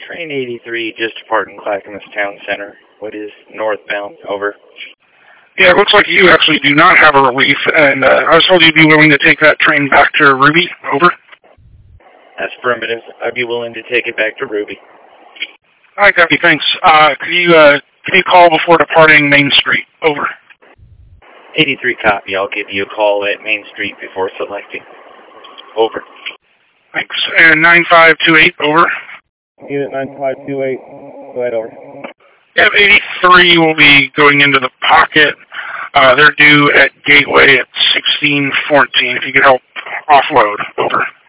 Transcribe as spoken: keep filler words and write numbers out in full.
Train eighty-three just departing Clackamas Town Center. What is northbound? Over. Yeah, it looks like you actually do not have a relief, and uh, I was told you'd be willing to take that train back to Ruby. Over. That's affirmative. I'd be willing to take it back to Ruby. All right, copy. Thanks. Uh, could you uh, could you call before departing Main Street? Over. eighty-three copy. I'll give you a call at Main Street before selecting. Over. Thanks. And nine five two eight. Over. Unit nine five two eight. Go ahead. Over. Yep, eighty-three will be going into the pocket. Uh, they're due at Gateway at sixteen fourteen. If you could help offload. Over.